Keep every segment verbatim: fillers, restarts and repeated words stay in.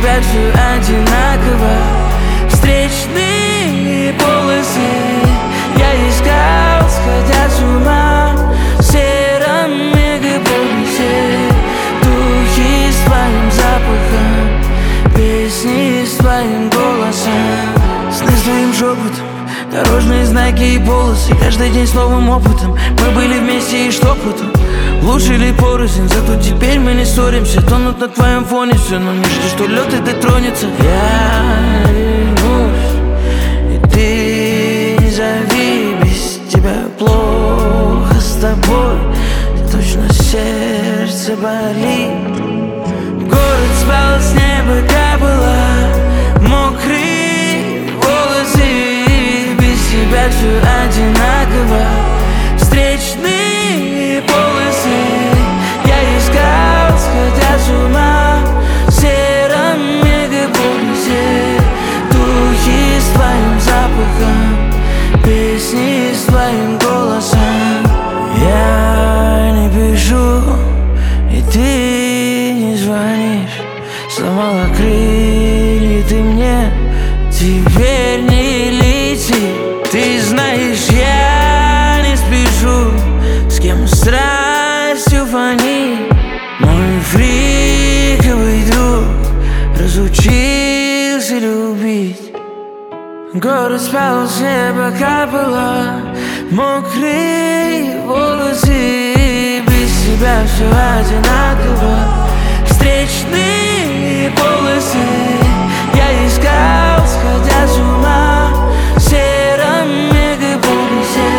себя все одинаково. Встречные полосы я искал, сходя с ума. В сером мегаполисе духи с твоим запахом, песни с твоим голосом, сны с твоим шепотом, дорожные знаки и полосы. Каждый день с новым опытом мы были вместе, и что потом? Лучше ли порознь, зато теперь мы не ссоримся. Тонут на твоем фоне все, но не жди, что лед это тронется. Я вернусь, и ты не зови, без тебя плохо с тобой. Точно сердце болит. Город спал, с неба капало, мокрые волосы. Без тебя все одинаково. Встречные полосы я искал, сходя с ума. В сером мегаполисе духи с твоим запахом, песни с твоим голосом. Я не пишу, и ты не звонишь. Сломала крылья ты мне, теперь не лети. Ты знаешь, я не спешу, с кем страстью фонит. Мой фриковый друг разучился любить. Город спал, с неба капало, мокрые волосы. Без тебя все одинаково. Встречные полосы я искал, сходя с ума. В сером мегаполисе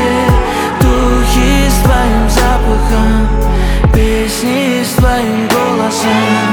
духи с твоим запахом, песни с твоим голосом.